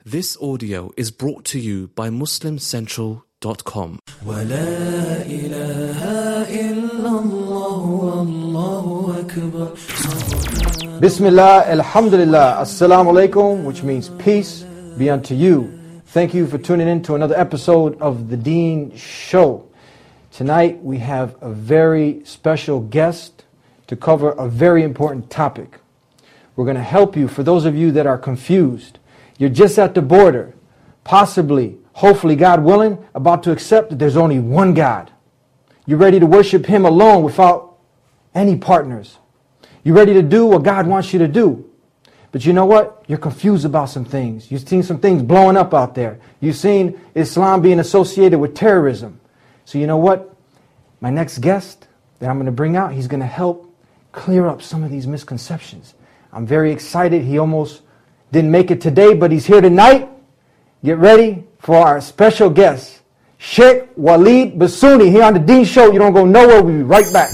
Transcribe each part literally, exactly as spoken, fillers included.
This audio is brought to you by Muslim Central dot com. ولا إله إلا الله والله أكبر. Bismillah, alhamdulillah, assalamu alaikum, which means peace be unto you. Thank you for tuning in to another episode of The Deen Show. Tonight we have a very special guest to cover a very important topic. We're going to help you, for those of you that are confused. You're just at the border, possibly, hopefully, God willing, about to accept that there's only one God. You're ready to worship Him alone without any partners. You're ready to do what God wants you to do. But you know what? You're confused about some things. You've seen some things blowing up out there. You've seen Islam being associated with terrorism. So you know what? My next guest that I'm going to bring out, he's going to help clear up some of these misconceptions. I'm very excited. He almost didn't make it today, but he's here tonight. Get ready for our special guest, Sheikh Waleed Basuni, here on The Deen Show. You don't go nowhere. We'll be right back.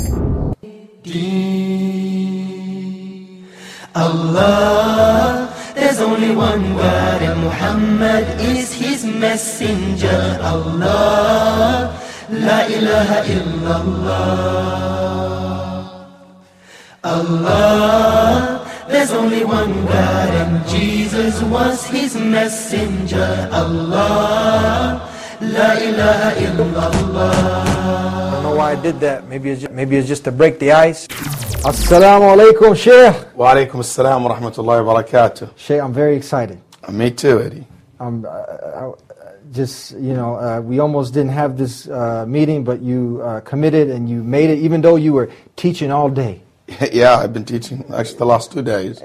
Allah, there's only one God and Muhammad is His messenger. Allah, La ilaha illallah. Allah, there's only one God and Jesus was His messenger. Allah, La ilaha illallah. I don't know why I did that. Maybe it's just, maybe it's just to break the ice. Assalamu alaikum, Sheikh. Wa alaikum assalam wa rahmatullahi wa barakatuh. Sheikh, I'm very excited. Uh, me too, Eddie. Um, uh, I, just, you know, uh, we almost didn't have this uh, meeting, but you uh, committed and you made it, even though you were teaching all day. Yeah, I've been teaching actually the last two days,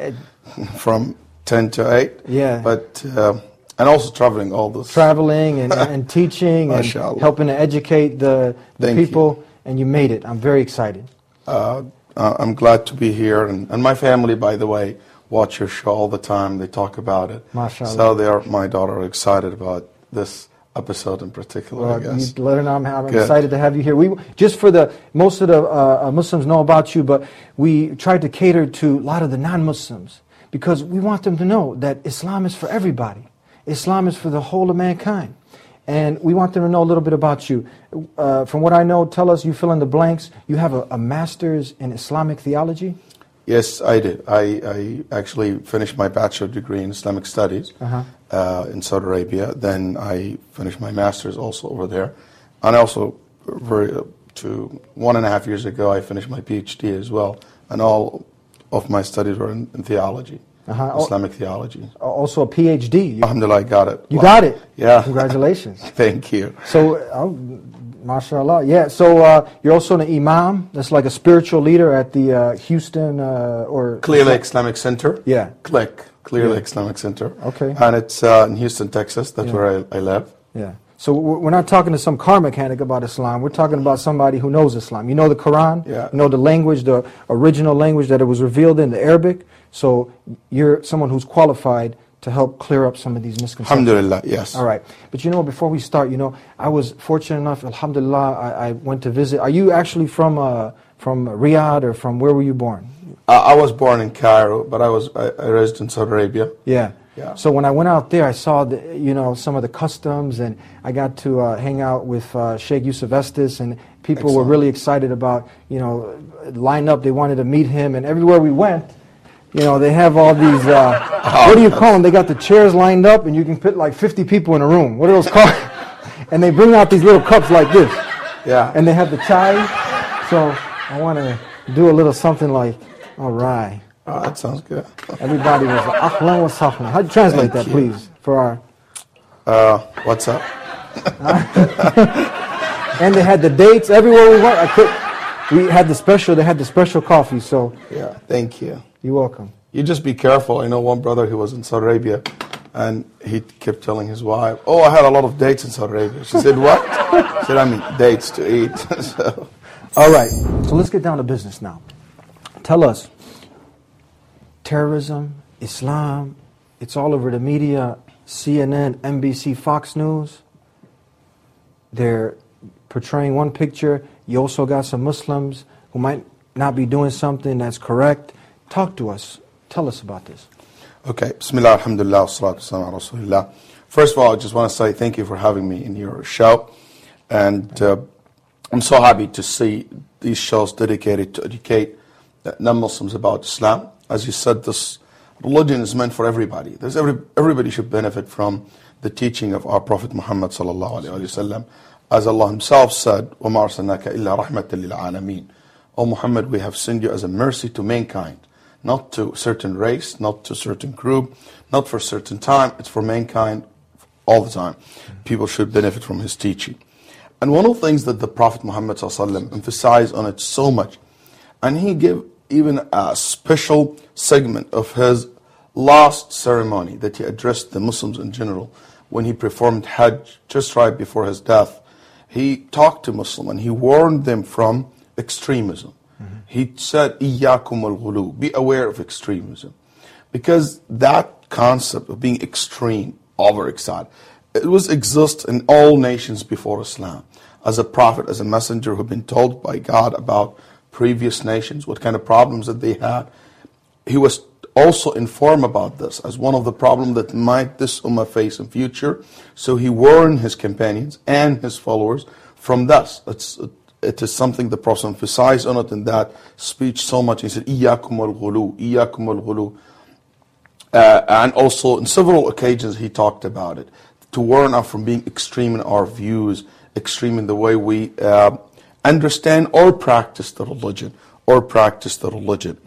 from ten to eight. Yeah. But, uh, and also traveling all this. Traveling and, and teaching and helping to educate the, the people, you. And you made it. I'm very excited. Uh, uh, I'm glad to be here. And, and my family, by the way, watch your show all the time. They talk about it. MashaAllah. So they are, my daughter are excited about this episode in particular, well, I guess. You let her know I'm, I'm excited to have you here. We just for the most of the uh, Muslims know about you, but we tried to cater to a lot of the non-Muslims because we want them to know that Islam is for everybody. Islam is for the whole of mankind, and we want them to know a little bit about you. Uh, from what I know, tell us. You fill in the blanks. You have a, a master's in Islamic theology. Yes, I did. I, I actually finished my bachelor degree in Islamic Studies uh-huh. uh, in Saudi Arabia. Then I finished my master's also over there. And also, very, uh, to one and a half years ago, I finished my PhD as well. And all of my studies were in, in theology, uh-huh. Islamic theology. Also a PhD. You, Alhamdulillah, I got it. You got it? Yeah. Congratulations. Thank you. So, uh, MashaAllah. Yeah, so uh, you're also an imam. That's like a spiritual leader at the uh, Houston uh, or... Clear Lake Islamic Center. Yeah. Click. Clear yeah. Lake Islamic Center. Okay. And it's uh, in Houston, Texas. That's yeah. where I, I live. Yeah. So we're not talking to some car mechanic about Islam. We're talking about somebody who knows Islam. You know the Quran. Yeah. You know the language, the original language that it was revealed in, the Arabic. So you're someone who's qualified to help clear up some of these misconceptions. Alhamdulillah, yes. All right. But you know, before we start, you know, I was fortunate enough, alhamdulillah, I, I went to visit. Are you actually from uh, from Riyadh or from where were you born? Uh, I was born in Cairo, but I was I, I raised in Saudi Arabia. Yeah. Yeah. So when I went out there, I saw the, you know, some of the customs, and I got to uh, hang out with uh, Sheikh Yusuf Estes, and people Excellent. were really excited about, you know, line up. They wanted to meet him, and everywhere we went, you know, they have all these, uh, oh, what do you call them? They got the chairs lined up, and you can put like fifty people in a room. What are those called? And they bring out these little cups like this. Yeah. And they have the chai. So I want to do a little something like, all right. Oh, that sounds good. Everybody was like, ahlan wa sahlan. How'd you translate Thank that, you. please, for our... Uh, what's up? And they had the dates everywhere we went. I could, we had the special, they had the special coffee, so... Yeah, thank you. You're welcome. You just be careful. I know one brother who was in Saudi Arabia, and he kept telling his wife, oh, I had a lot of dates in Saudi Arabia. She said, what? She said, I mean, dates to eat. So. All right, so let's get down to business now. Tell us, terrorism, Islam, it's all over the media, C N N, N B C, Fox News. They're portraying one picture. You also got some Muslims who might not be doing something that's correct. Talk to us. Tell us about this. Okay, Bismillah, alhamdulillah, salatu wassalamu ala rasulillah. First of all, I just want to say thank you for having me in your show. And uh, I'm so happy to see these shows dedicated to educate non-Muslims about Islam. As you said, this religion is meant for everybody. There's every, everybody should benefit from the teaching of our Prophet Muhammad sallallahu alaihi wasallam. As Allah Himself said, وَمَا أَرْسَلْنَاكَ إِلَّا رَحْمَةً لِلْعَالَمِينَ. O Muhammad, we have sent you as a mercy to mankind. Not to a certain race, not to a certain group, not for a certain time. It's for mankind all the time. People should benefit from His teaching. And one of the things that the Prophet Muhammad ﷺ emphasized on it so much, and he gave even a special segment of his last ceremony that he addressed the Muslims in general when he performed Hajj just right before his death. He talked to Muslims and he warned them from extremism. Mm-hmm. He said, إِيَّاكُمُ الْغُلُو, be aware of extremism. Because that concept of being extreme, overexcited, it was exist in all nations before Islam. As a prophet, as a messenger who had been told by God about previous nations, what kind of problems that they had, he was also informed about this as one of the problems that might this ummah face in future. So he warned his companions and his followers from this. It's, it is something the Prophet emphasized on it in that speech so much. He said, إِيَّاكُمُ الْغُلُو, إِيَّاكُمُ الْغُلُو. Uh, and also in several occasions he talked about it, to warn us from being extreme in our views, extreme in the way we uh, understand or practice the religion, or practice the religion.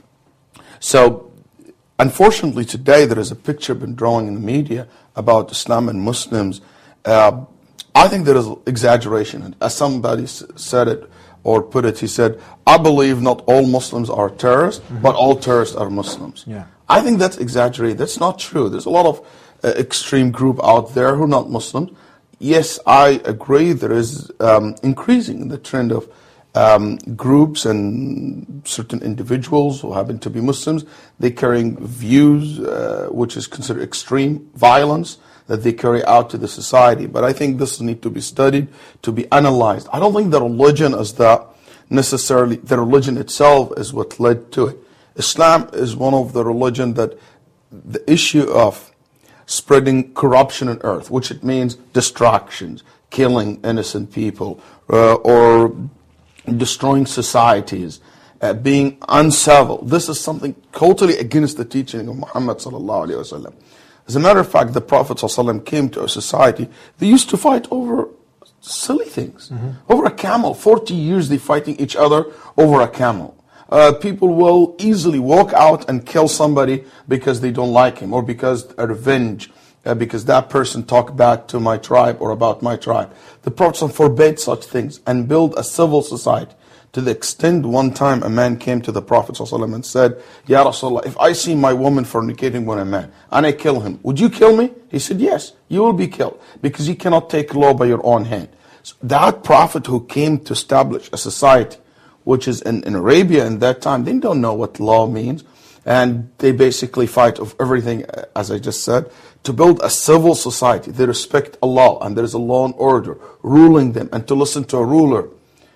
So, unfortunately today there is a picture been drawing in the media about Islam and Muslims. Uh, I think there is exaggeration. As somebody said it, or put it, he said, I believe not all Muslims are terrorists, mm-hmm. but all terrorists are Muslims. Yeah. I think that's exaggerated. That's not true. There's a lot of uh, extreme group out there who are not Muslims. Yes, I agree there is um, increasing in the trend of um, groups and certain individuals who happen to be Muslims. They're carrying views uh, which is considered extreme violence that they carry out to the society. But I think this needs to be studied, to be analyzed. I don't think the religion is that necessarily, the religion itself is what led to it. Islam is one of the religion that the issue of spreading corruption on earth, which it means distractions, killing innocent people, uh, or destroying societies, uh, being uncivil. This is something totally against the teaching of Muhammad sallallahu alaihi wasallam. As a matter of fact, the Prophet ﷺ came to a society, they used to fight over silly things, mm-hmm. over a camel. forty years they fighting each other over a camel. Uh, people will easily walk out and kill somebody because they don't like him, or because a revenge, uh, because that person talked bad to my tribe or about my tribe. The Prophet forbade such things and built a civil society. To the extent one time a man came to the Prophet ﷺ and said, Ya Rasulullah, if I see my woman fornicating with a man and I kill him, would you kill me? He said, yes, you will be killed, because you cannot take law by your own hand. So that Prophet who came to establish a society, which is in, in Arabia in that time, they don't know what law means. And they basically fight of everything, as I just said, to build a civil society. They respect Allah, and there is a law and order ruling them, and to listen to a ruler.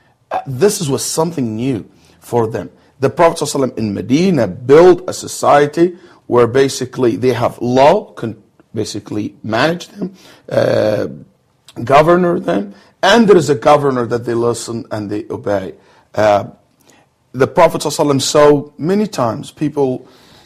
This was something new for them. The Prophet ﷺ in Medina built a society where basically they have law, can basically manage them, uh, governor them, and there is a governor that they listen and they obey. Uh, the Prophet ﷺ saw many times people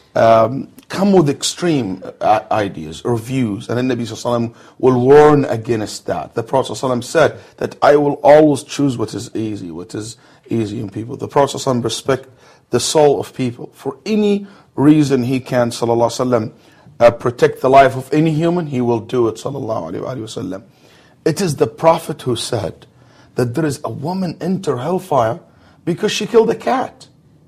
um, come with extreme uh, ideas or views, and the Nabi ﷺ will warn against that. The Prophet ﷺ said that I will always choose what is easy, what is easy in people. The Prophet ﷺ respect the soul of people. For any reason he can, sallallahu alaihi wasallam, uh, protect the life of any human, he will do it, sallallahu alaihi wasallam. It is the Prophet who said that there is a woman enter hellfire because she killed a cat.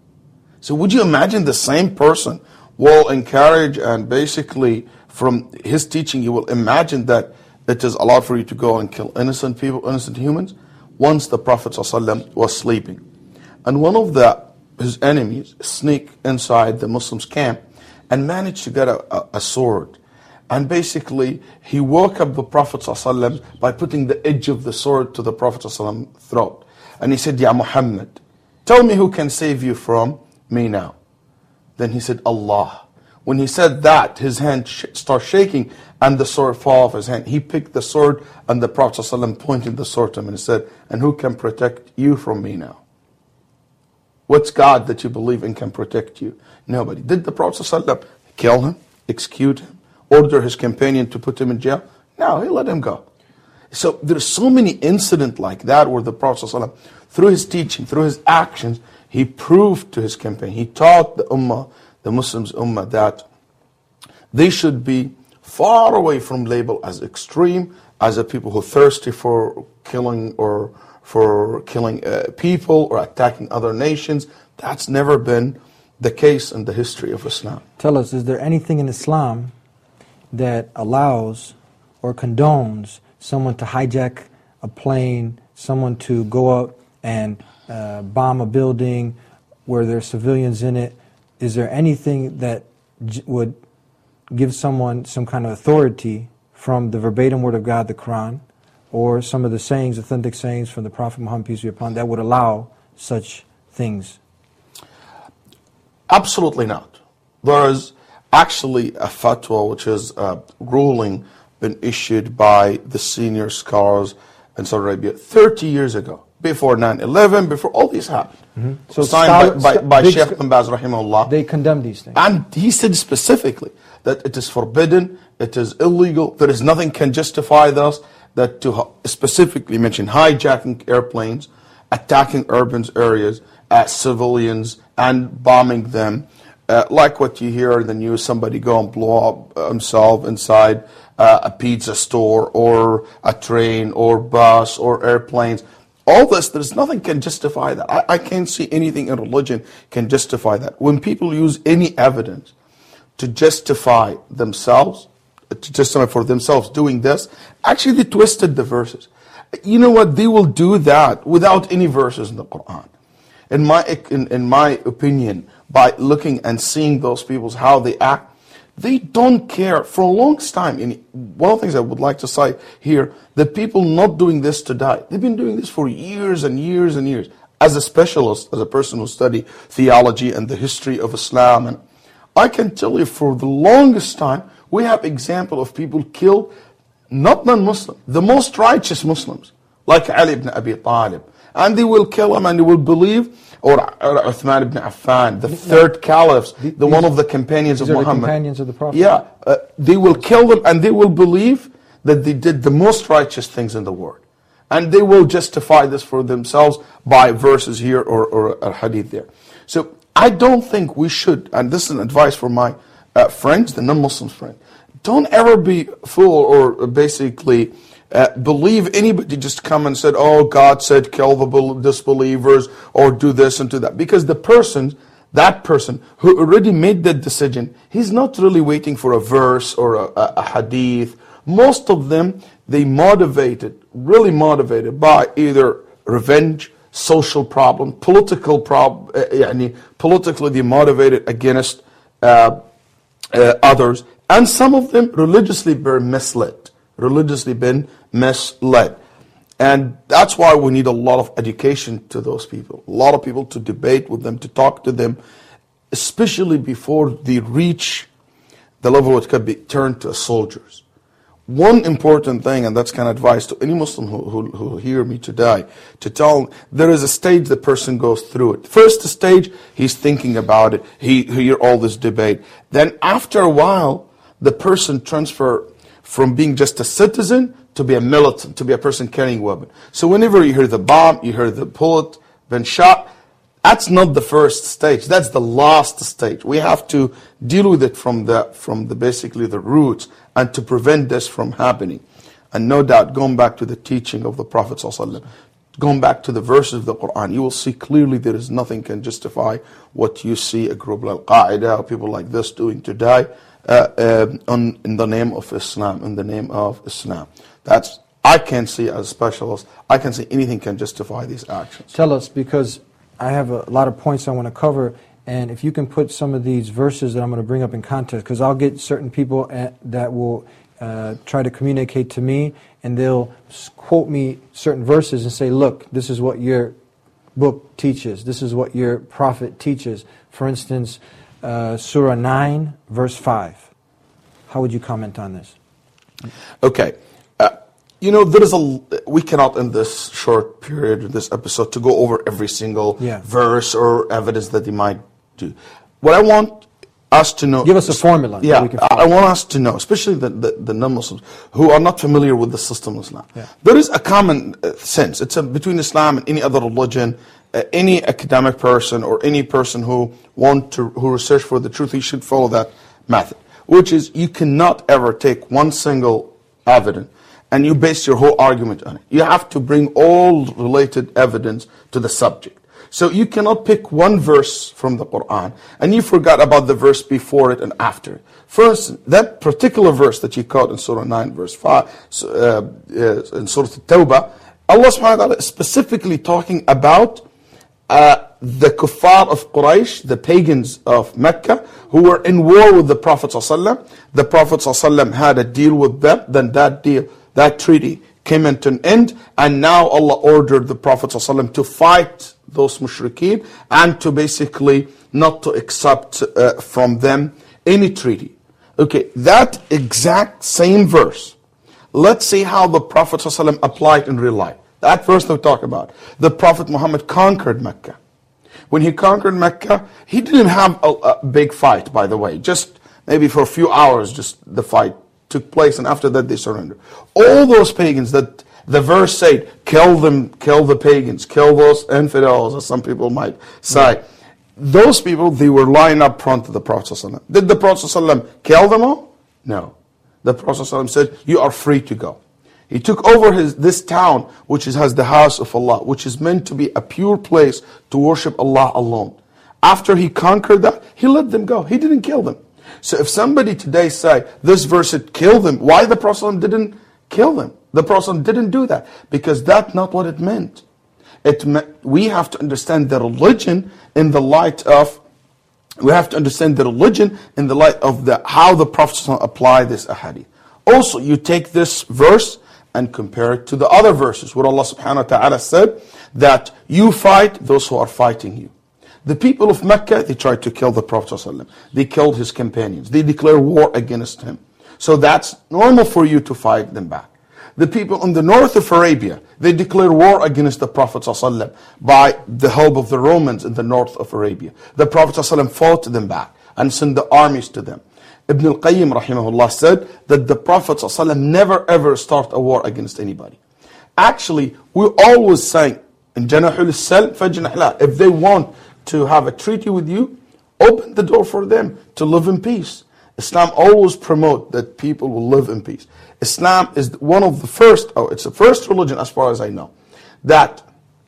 So would you imagine the same person will encourage, and basically from his teaching you will imagine that it is allowed for you to go and kill innocent people, innocent humans? Once the Prophet ﷺ was sleeping, and one of the his enemies sneaked inside the Muslims' camp and managed to get a, a, a sword. And basically he woke up the Prophet ﷺ by putting the edge of the sword to the Prophet ﷺ's throat. And he said, Ya Muhammad, tell me who can save you from me now. Then he said, Allah. When he said that, his hand sh- started shaking and the sword fell off his hand. He picked the sword and the Prophet ﷺ pointed the sword to him and said, and who can protect you from me now? What's God that you believe in can protect you? Nobody. Did the Prophet ﷺ kill him, execute him, order his companion to put him in jail? No, he let him go. So there's so many incidents like that where the Prophet ﷺ, through his teaching, through his actions, he proved to his companion, he taught the Ummah, the Muslims Ummah, that they should be far away from label as extreme, as a people who are thirsty for killing or for killing uh, people or attacking other nations. That's never been the case in the history of Islam. Tell us, is there anything in Islam that allows or condones someone to hijack a plane, someone to go out and uh, bomb a building where there are civilians in it? Is there anything that j- would give someone some kind of authority from the verbatim word of God, the Quran, or some of the sayings, authentic sayings from the Prophet Muhammad, peace be upon him, that would allow such things? Absolutely not. There is actually a fatwa, which is a ruling been issued by the senior scholars in Saudi Arabia thirty years ago, before nine eleven, before all these happened. Mm-hmm. So signed by, by, by Shaykh Ibn Baz rahimahullah. They condemn these things. And he said specifically that it is forbidden, it is illegal, there is nothing can justify this, that to specifically mention hijacking airplanes, attacking urban areas, uh, civilians, and bombing them. Uh, like what you hear in the news, somebody go and blow up himself inside uh, a pizza store or a train or bus or airplanes. All this, there's nothing can justify that. I, I can't see anything in religion can justify that. When people use any evidence to justify themselves, to justify for themselves doing this, actually they twisted the verses. You know what? They will do that without any verses in the Quran. In my in, in my opinion, by looking and seeing those people, how they act, they don't care for a long time. And one of the things I would like to cite here, the people not doing this to die, they've been doing this for years and years and years. As a specialist, as a person who studied theology and the history of Islam, and I can tell you for the longest time, we have example of people killed, not non-Muslim, the most righteous Muslims, like Ali ibn Abi Talib. And they will kill him and they will believe, or, or Uthman ibn Affan, the third caliph, the, the one of the companions of Muhammad. The companions of the Prophet. Yeah, uh, they will kill them and they will believe that they did the most righteous things in the world. And they will justify this for themselves by verses here or, or a hadith there. So I don't think we should, and this is an advice for my uh, friends, the non-Muslim friends, don't ever be fooled or basically Uh, believe anybody just come and said, oh, God said kill the disbelievers or do this and do that. Because the person, that person who already made that decision, he's not really waiting for a verse or a, a, a hadith. Most of them, they motivated, really motivated by either revenge, social problem, political problem, uh, yani politically they motivated against uh, uh, others. And some of them religiously were misled. religiously been misled. And that's why we need a lot of education to those people. A lot of people to debate with them, to talk to them, especially before they reach the level it could be turned to soldiers. One important thing, and that's kind of advice to any Muslim who, who, who hear me today, to tell them there is a stage the person goes through it. First stage, he's thinking about it, he, he hear all this debate. Then after a while, the person transfer from being just a citizen to be a militant, to be a person carrying a weapon. So whenever you hear the bomb, you hear the bullet been shot, that's not the first stage. That's the last stage. We have to deal with it from the from the basically the roots and to prevent this from happening. And no doubt, going back to the teaching of the Prophet ﷺ, going back to the verses of the Quran, you will see clearly there is nothing can justify what you see a group like Al-Qaeda or people like this doing today. Uh, uh, on, in the name of Islam, in the name of Islam. That's, I can't see as a specialist, I can't see anything can justify these actions. Tell us, because I have a lot of points I want to cover, and if you can put some of these verses that I'm going to bring up in context, because I'll get certain people at, that will uh, try to communicate to me, and they'll quote me certain verses and say, look, this is what your book teaches, this is what your prophet teaches. For instance, uh, Surah nine, verse five. How would you comment on this? Okay. Uh, you know, there is a, we cannot in this short period, in this episode, to go over every single Yeah. verse or evidence that they might do. What I want us to know... Give us a formula that Yeah, we can I, follow. I want us to know, especially the, the, the non-Muslims, who are not familiar with the system of Islam. Yeah. There is a common uh, sense. It's a, between Islam and any other religion. Uh, any academic person or any person who want to who research for the truth, he should follow that method, which is you cannot ever take one single evidence and you base your whole argument on it. You have to bring all related evidence to the subject. So you cannot pick one verse from the Quran and you forgot about the verse before it and after it. For instance, that particular verse that you caught in Surah nine, verse five, uh, uh, in Surah At-Tawbah, Allah subhanahu wa ta'ala is specifically talking about Uh, the kuffar of Quraysh, the pagans of Mecca, who were in war with the Prophet ﷺ. The Prophet ﷺ had a deal with them, then that deal, that treaty came into an end, and now Allah ordered the Prophet ﷺ to fight those mushrikeen and to basically not to accept uh, from them any treaty. Okay, that exact same verse, let's see how the Prophet ﷺ applied in real life. That verse that we talk about. The Prophet Muhammad conquered Mecca. When he conquered Mecca, he didn't have a, a big fight, by the way. Just maybe for a few hours, just the fight took place, and after that they surrendered. All those pagans that the verse said, kill them, kill the pagans, kill those infidels, as some people might say. Those people, they were lying up front to the Prophet ﷺ. Did the Prophet ﷺ kill them all? No. The Prophet ﷺ said, you are free to go. He took over his this town, which is, has the house of Allah, which is meant to be a pure place to worship Allah alone. After he conquered that, he let them go. He didn't kill them. So if somebody today say, this verse said kill them, why the Prophet didn't kill them? The Prophet didn't do that, because that's not what it meant. It me we have to understand the religion in the light of, we have to understand the religion in the light of the how the Prophet applied this ahadith. Also, you take this verse and compare it to the other verses where Allah subhanahu wa ta'ala said that you fight those who are fighting you. The people of Mecca, they tried to kill the Prophet ﷺ. They killed his companions. They declared war against him. So that's normal for you to fight them back. The people in the north of Arabia, they declared war against the Prophet ﷺ by the help of the Romans in the north of Arabia. The Prophet ﷺ fought them back and sent the armies to them. Ibn al-Qayyim rahimahullah said that the Prophet ﷺ never ever start a war against anybody. Actually, we always saying, in janahul salm fajnah la, if they want to have a treaty with you, open the door for them to live in peace. Islam always promote that people will live in peace. Islam is one of the first, oh, it's the first religion as far as I know, that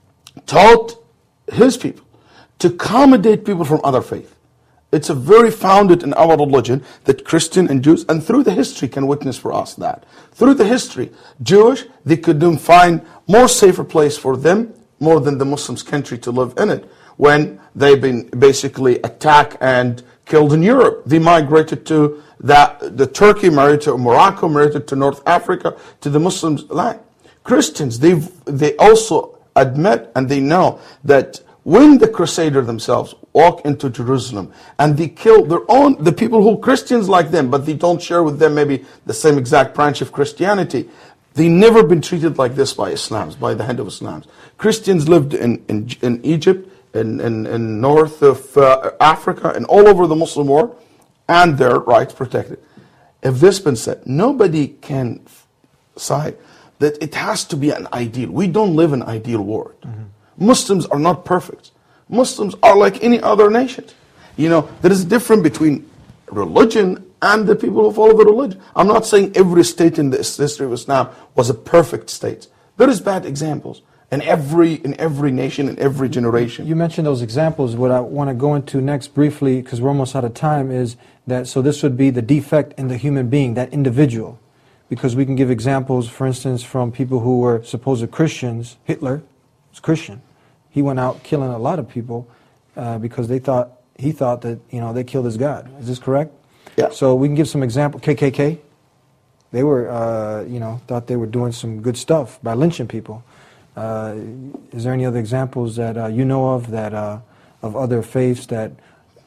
taught his people to accommodate people from other faiths. It's a very founded in our religion that Christian and Jews, and through the history can witness for us that. Through the history, Jewish, they could find more safer place for them, more than the Muslims' country to live in it. When they've been basically attacked and killed in Europe, they migrated to that, the Turkey, migrated to Morocco, migrated to North Africa, to the Muslims' land. Christians, they they also admit and they know that when the Crusaders themselves walk into Jerusalem and they kill their own, the people who are Christians like them, but they don't share with them maybe the same exact branch of Christianity, they never been treated like this by Islams, by the hand of Islams. Christians lived in, in, in Egypt, in, in, in north of uh, Africa, and all over the Muslim world, and their rights protected. If this been said, nobody can say that it has to be an ideal. We don't live in an ideal world. Mm-hmm. Muslims are not perfect. Muslims are like any other nation. You know, there is a difference between religion and the people who follow the religion. I'm not saying every state in the history of Islam was a perfect state. There is bad examples in every in every nation, in every generation. You mentioned those examples. What I want to go into next briefly, because we're almost out of time, is that, so this would be the defect in the human being, that individual. Because we can give examples, for instance, from people who were supposed Christians. Hitler was Christian. He went out killing a lot of people uh, because they thought he thought that, you know, they killed his God. Is this correct? Yeah. So we can give some example. K K K, they were, uh, you know, thought they were doing some good stuff by lynching people. Uh, is there any other examples that uh, you know of that uh, of other faiths that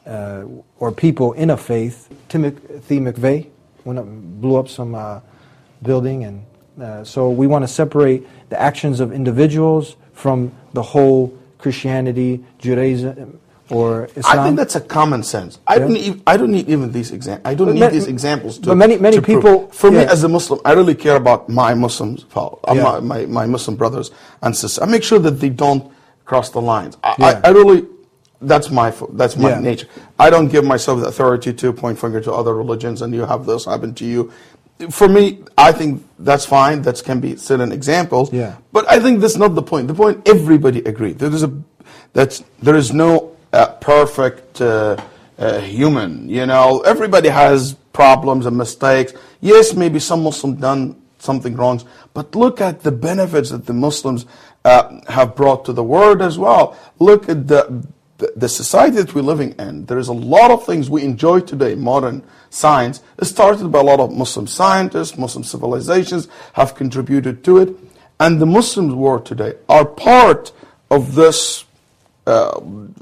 uh, or people in a faith. Timothy McVeigh went up, blew up some uh, building, and uh, so we want to separate the actions of individuals from the whole Christianity, Judaism, or Islam. I think that's a common sense. I Yeah. don't need. I don't need even these examples. I don't But need ma- these examples to. but many- many to prove. people- For me, yeah. as a Muslim, I really care about my Muslims, uh, Yeah. my, my my Muslim brothers and sisters. I make sure that they don't cross the lines. I, Yeah. I, I really. That's my fo- that's my Yeah. nature. I don't give myself the authority to point finger to other religions and you have this happen to you. For me, I think that's fine. That can be set in examples. Yeah. But I think that's not the point. The point, everybody agreed. There is a that's there is no uh, perfect uh, uh, human. You know, everybody has problems and mistakes. Yes, maybe some Muslims done something wrong, but look at the benefits that the Muslims uh, have brought to the world as well. Look at the the society that we're living in. There is a lot of things we enjoy today, modern science. It started by a lot of Muslim scientists, Muslim civilizations have contributed to it. And the Muslim world today are part of this uh,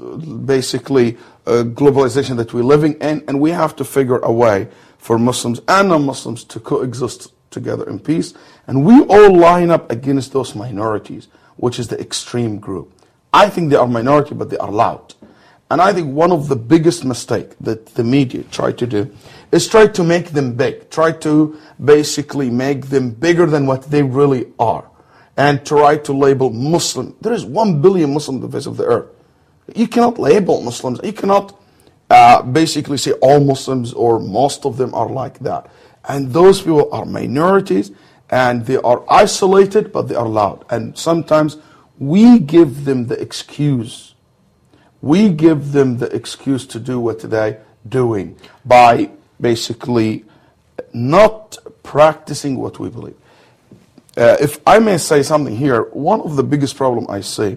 basically uh, globalization that we're living in. And we have to figure a way for Muslims and non-Muslims to coexist together in peace. And we all line up against those minorities, which is the extreme group. I think they are minority, but they are loud. And I think one of the biggest mistakes that the media try to do is try to make them big, try to basically make them bigger than what they really are, and try to label Muslim. There is one billion Muslims on the face of the earth. You cannot label Muslims. You cannot uh, basically say all Muslims or most of them are like that. And those people are minorities, and they are isolated, but they are loud. And sometimes we give them the excuse. We give them the excuse to do what they're doing by basically not practicing what we believe. Uh, if I may say something here, one of the biggest problems I see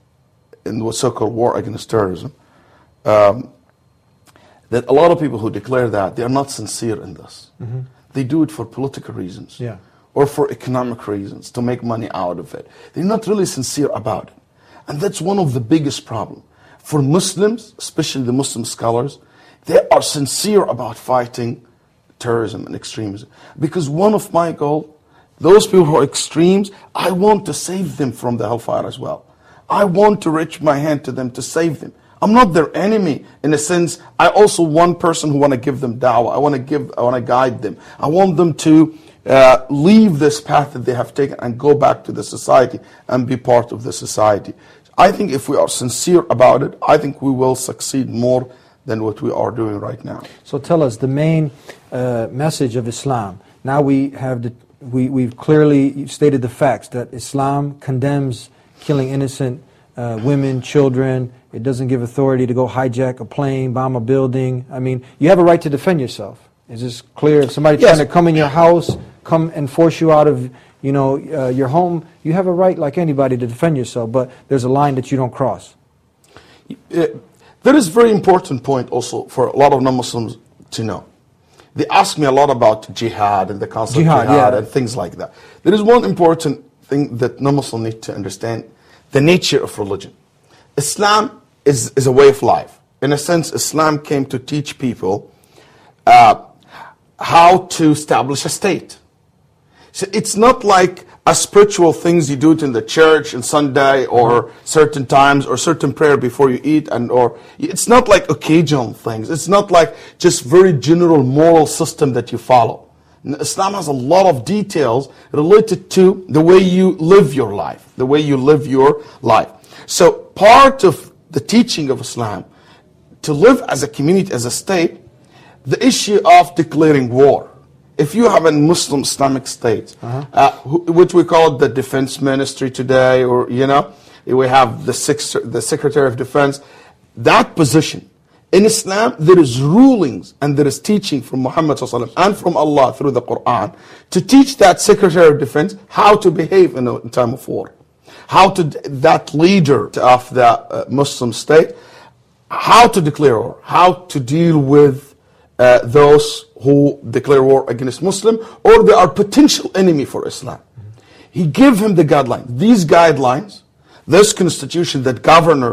in the so-called war against terrorism, um, that a lot of people who declare that, they are not sincere in this. Mm-hmm. They do it for political reasons. Yeah. Or for economic reasons, to make money out of it. They're not really sincere about it. And that's one of the biggest problems. For Muslims, especially the Muslim scholars, they are sincere about fighting terrorism and extremism. Because one of my goals, those people who are extremes, I want to save them from the hellfire as well. I want to reach my hand to them to save them. I'm not their enemy in a sense. I also one person who want to give them da'wah. I want to give, I want to guide them. I want them to Uh, leave this path that they have taken and go back to the society and be part of the society. I think if we are sincere about it, I think we will succeed more than what we are doing right now. So tell us the main uh, message of Islam. Now we have the, we, we've clearly stated the facts that Islam condemns killing innocent uh, women, children. It doesn't give authority to go hijack a plane, bomb a building. I mean, you have a right to defend yourself. Is this clear? If somebody Yes. trying to come in your house, come and force you out of, you know, uh, your home, you have a right, like anybody, to defend yourself. But there's a line that you don't cross. Uh, there is a very important point also for a lot of non-Muslims to know. They ask me a lot about jihad and the concept Jihad, of jihad yeah. and things like that. There is one important thing that non-Muslims need to understand: the nature of religion. Islam is, is a way of life. In a sense, Islam came to teach people uh, how to establish a state. So it's not like a spiritual things you do it in the church on Sunday or certain times or certain prayer before you eat, and or it's not like occasional things. It's not like just very general moral system that you follow. Islam has a lot of details related to the way you live your life, the way you live your life. So part of the teaching of Islam, to live as a community, as a state, the issue of declaring war. If you have a Muslim Islamic state, uh-huh. uh, which we call the defense ministry today, or, you know, we have the, six, the Secretary of Defense, that position. In Islam, there is rulings and there is teaching from Muhammad sallallahu alaihi wasallam and from Allah through the Quran to teach that Secretary of Defense how to behave in a in time of war. How to, that leader of the uh, Muslim state, how to declare war, how to deal with uh, those who declare war against Muslim, or they are potential enemy for Islam. He gave him the guidelines. These guidelines, this constitution that governor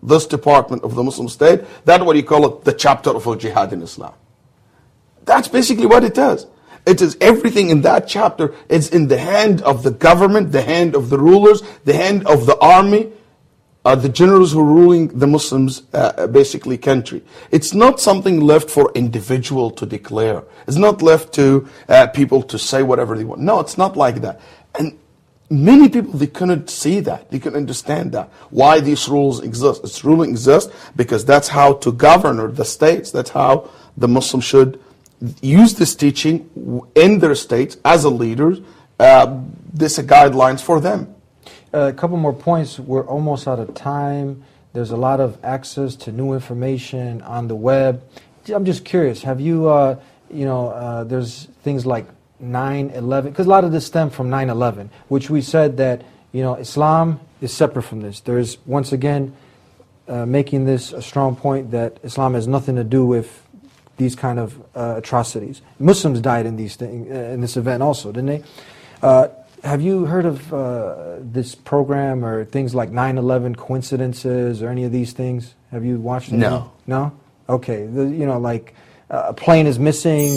this department of the Muslim state, that's what you call it, the chapter of al-Jihad in Islam. That's basically what it is. It is everything in that chapter is in the hand of the government, the hand of the rulers, the hand of the army, uh, the generals who are ruling the Muslims, uh, basically country. It's not something left for individual to declare. It's not left to uh, people to say whatever they want. No, it's not like that. And many people, they couldn't see that. They couldn't understand that. Why these rules exist. This ruling exists because that's how to govern the states. That's how the Muslims should use this teaching in their states as a leader. Uh, this are guidelines for them. Uh, a couple more points. We're almost out of time. There's a lot of access to new information on the web. I'm just curious. Have you, uh, you know, uh, there's things like nine eleven, because a lot of this stemmed from nine eleven, which we said that, you know, Islam is separate from this. There's, once again, uh, making this a strong point that Islam has nothing to do with these kind of uh, atrocities. Muslims died in these things, uh, in this event also, didn't they? Uh, have you heard of uh, this program or things like nine eleven coincidences or any of these things? Have you watched them? No. No? Okay. The, you know, like uh, a plane is missing.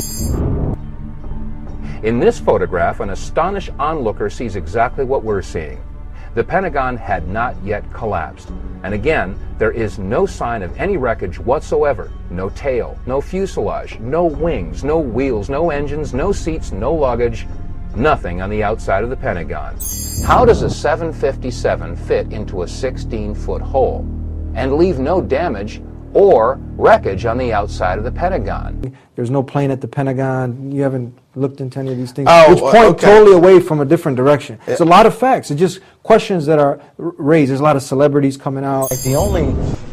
In this photograph, an astonished onlooker sees exactly what we're seeing. The Pentagon had not yet collapsed. And again, there is no sign of any wreckage whatsoever. No tail, no fuselage, no wings, no wheels, no engines, no seats, no luggage, nothing on the outside of the Pentagon. How does a seven fifty-seven fit into a sixteen-foot hole and leave no damage or wreckage on the outside of the Pentagon? There's no plane at the Pentagon. You haven't looked into any of these things, oh, which point okay. totally away from a different direction. It's a lot of facts. It's just questions that are raised. There's a lot of celebrities coming out. The only,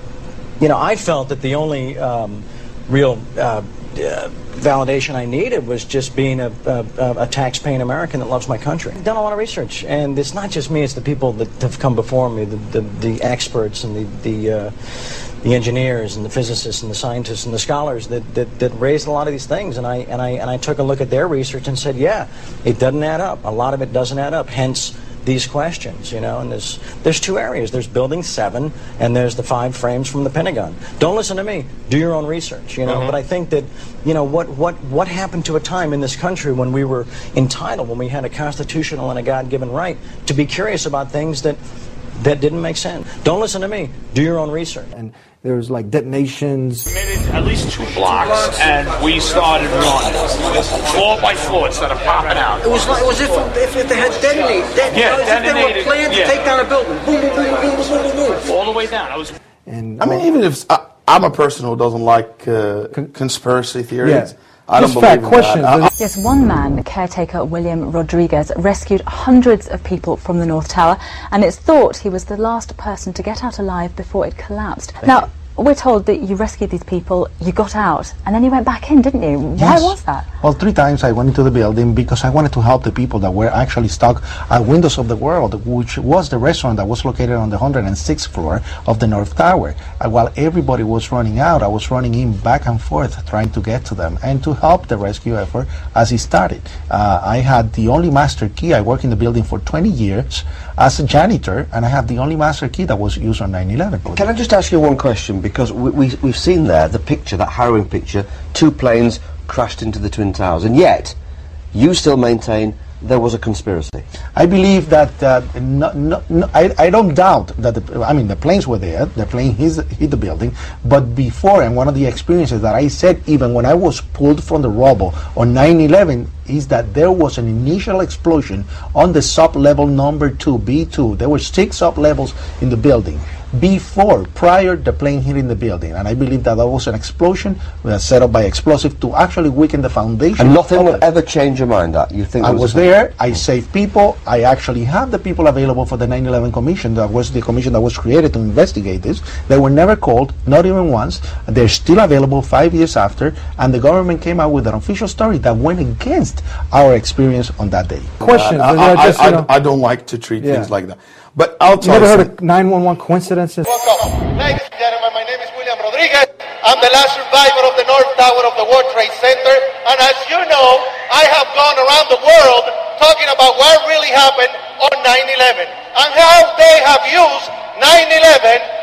you know, I felt that the only um, real uh, uh, validation I needed was just being a, a, a tax-paying American that loves my country. I've done a lot of research, and it's not just me, it's the people that have come before me, the, the, the experts and the, the, uh, the engineers and the physicists and the scientists and the scholars that, that, that raised a lot of these things, and I, and, I, and I took a look at their research and said, yeah, it doesn't add up. A lot of it doesn't add up, hence these questions, you know, and there's there's two areas. There's Building seven, and there's the five frames from the Pentagon. Don't listen to me. Do your own research, you know. Mm-hmm. But I think that, you know, what, what, what happened to a time in this country when we were entitled, when we had a constitutional and a God-given right to be curious about things that that didn't make sense. Don't listen to me. Do your own research. And there was like detonations. We made it at least two blocks, and we started running floor by floor instead of popping out. It was like it was if if, if they had detonated, that, yeah, as detonated, if they were planned yeah. to take down a building. Boom, boom, boom, boom, boom, boom, boom. All the way down. I was. And I mean, even if I, I'm a person who doesn't like uh, Con- conspiracy theories. Yeah. I don't Just believe fact in questions. that. I, Yes, one man, caretaker William Rodriguez, rescued hundreds of people from the North Tower, and it's thought he was the last person to get out alive before it collapsed. Thank now, you. We're told that you rescued these people, you got out, and then you went back in, didn't you? Why Yes. was that? Well, three times I went into the building because I wanted to help the people that were actually stuck at Windows of the World, which was the restaurant that was located on the one hundred sixth floor of the North Tower. And while everybody was running out, I was running in back and forth trying to get to them and to help the rescue effort as it started. Uh, I had the only master key. I worked in the building for twenty years as a janitor, and I have the only master key that was used on nine eleven. Can I just ask you one question? Because we, we, we've seen there the picture, that harrowing picture, two planes crashed into the Twin Towers, and yet you still maintain there was a conspiracy. I believe that, uh, no, no, no, I, I don't doubt that, the, I mean, the planes were there, the plane hit, hit the building, but before, and one of the experiences that I said even when I was pulled from the rubble on nine eleven, is that there was an initial explosion on the sub-level number two, B two. There were six sub-levels in the building before, prior the plane hitting the building. And I believe that that was an explosion uh, set up by explosive to actually weaken the foundation. And nothing will ever change your mind that you think I was, was there, I saved people, I actually have the people available for the nine eleven commission. That was the commission that was created to investigate this. They were never called, not even once. They're still available five years after, and the government came out with an official story that went against our experience on that day. Questions? I, I, I, just, you I, know, I don't like to treat Yeah. things like that. But I'll you tell never you heard something. of nine one one coincidences? Welcome. Ladies and gentlemen, my name is William Rodriguez. I'm the last survivor of the North Tower of the World Trade Center. And as you know, I have gone around the world talking about what really happened on nine eleven and how they have used nine eleven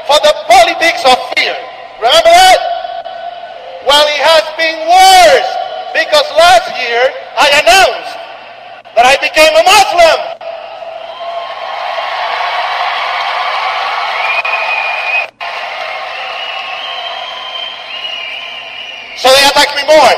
for the politics of fear. Remember that? Well, it has been worse, because last year I announced that I became a Muslim. So they attacked me more.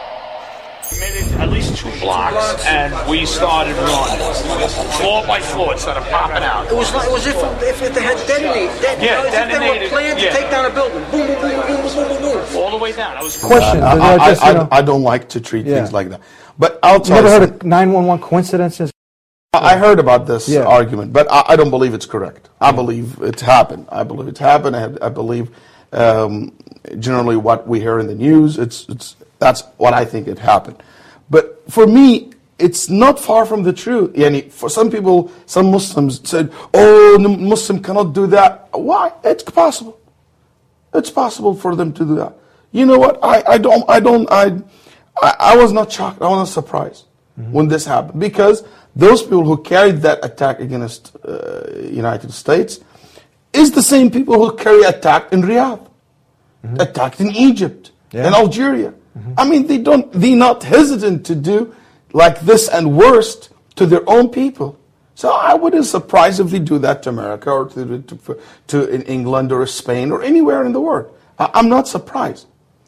We made it at least two blocks, and we started running. Floor by floor, it started popping out. It was like it was if, if, if they had detonated. That, Yeah, as if they detonated, were planning yeah. to take down a building. Boom, boom, boom, boom, boom, boom, boom, boom. All the way down. I was Question. I, but I, I just, I, you know- I don't like to treat Yeah. things like that. But I'll You tell never you heard something. of nine one one coincidences? I heard about this Yeah. argument, but I, I don't believe it's correct. I believe it happened. I believe it happened. I, I believe um, generally what we hear in the news, it's, it's, that's what I think it happened. But for me, it's not far from the truth. Yani, for some people, some Muslims said, oh, the Muslim cannot do that. Why? It's possible. It's possible for them to do that. You know what? I, I don't, I don't, I, I, I was not shocked. I was not surprised mm-hmm. when this happened, because those people who carried that attack against uh, United States is the same people who carry attack in Riyadh, mm-hmm. attacked in Egypt, Yeah. in Algeria. Mm-hmm. I mean, they don't, they're not hesitant to do like this and worst to their own people. So I wouldn't be surprised if they do that to America or to, to, to in England or Spain or anywhere in the world. I, I'm not surprised.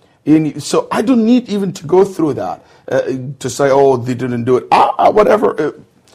And so I don't need even to go through that uh, to say, oh, they didn't do it. I, I, whatever. Uh,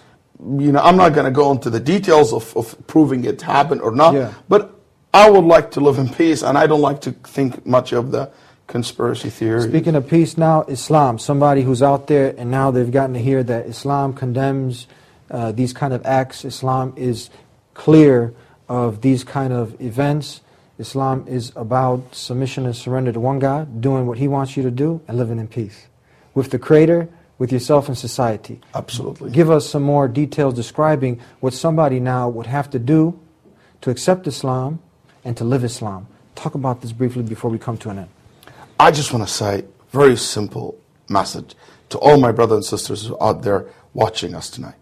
you know, I'm not going to go into the details of, of proving it happened or not. Yeah. But I would like to live in peace, and I don't like to think much of the conspiracy theories. Speaking of peace now, Islam, somebody who's out there and now they've gotten to hear that Islam condemns uh, these kind of acts. Islam is clear of these kind of events. Islam is about submission and surrender to one God, doing what He wants you to do, and living in peace with the Creator, with yourself and society. Absolutely. Give us some more details describing what somebody now would have to do to accept Islam and to live Islam. Talk about this briefly before we come to an end. I just want to say a very simple message to all my brothers and sisters who are out there watching us tonight,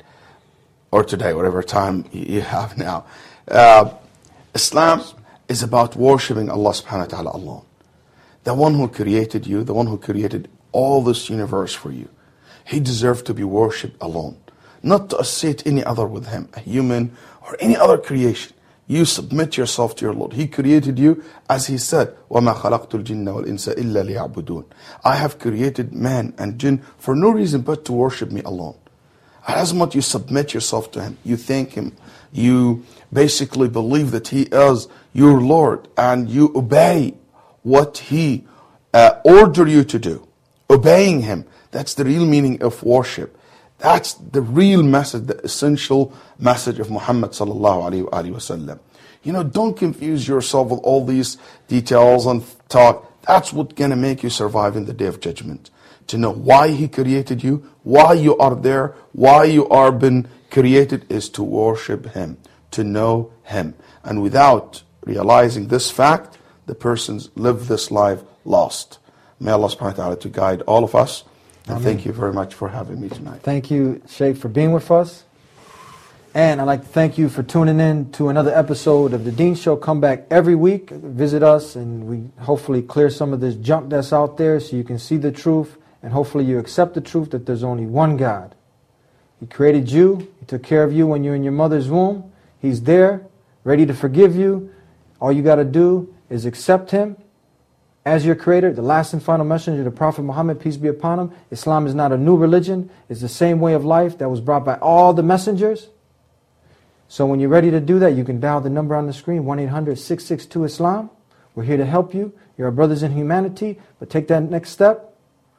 or today, whatever time you have now. Uh, Islam is about worshipping Allah subhanahu wa ta'ala alone. The one who created you, the one who created all this universe for you. He deserves to be worshipped alone, not to associate any other with Him, a human or any other creation. You submit yourself to your Lord. He created you, as He said, وَمَا خَلَقْتُ الْجِنَّ وَالْإِنسَ إِلَّا لِيَعْبُدُونَ. I have created man and jinn for no reason but to worship me alone. As much you submit yourself to Him, you thank Him, you basically believe that He is your Lord, and you obey what He uh, ordered you to do. Obeying Him, that's the real meaning of worship. That's the real message, the essential message of Muhammad sallallahu alaihi wasallam. You know, don't confuse yourself with all these details and talk. That's what's going to make you survive in the Day of Judgment. To know why He created you, why you are there, why you are been created, is to worship Him, to know Him. And without realizing this fact, the persons live this life lost. May Allah subhanahu wa ta'ala to guide all of us. And Amen. Thank you very much for having me tonight. Thank you, Sheikh, for being with us. And I'd like to thank you for tuning in to another episode of The Deen Show. Come back every week, visit us, and we hopefully clear some of this junk that's out there so you can see the truth, and hopefully you accept the truth that there's only one God. He created you. He took care of you when you're in your mother's womb. He's there, ready to forgive you. All you got to do is accept Him as your creator, the last and final messenger, the Prophet Muhammad, peace be upon him. Islam is not a new religion. It's the same way of life that was brought by all the messengers. So when you're ready to do that, you can dial the number on the screen, one eight hundred, six six two, ISLAM. We're here to help you. You're our brothers in humanity. But take that next step.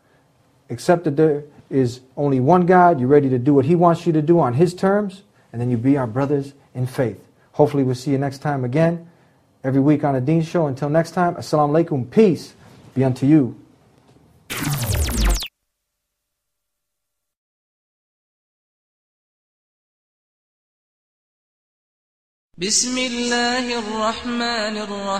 Accept that there is only one God. You're ready to do what He wants you to do on His terms. And then you be our brothers in faith. Hopefully we'll see you next time again. Every week on The Deen Show. Until next time, Assalamu alaikum. Peace be unto you. بسم الله الرحمن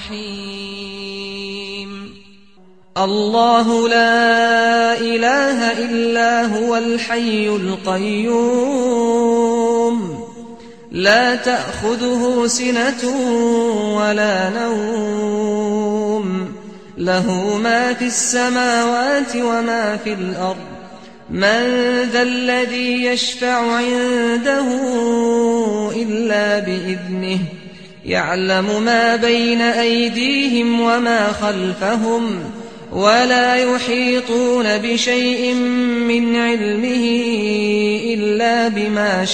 الرحيم الله لا إله إلا هو الحي القيوم لا تأخذه سنة ولا نوم له ما في السماوات وما في الأرض من ذا الذي يشفع عنده إلا بإذنه يعلم ما بين أيديهم وما خلفهم ولا يحيطون بشيء من علمه إلا بما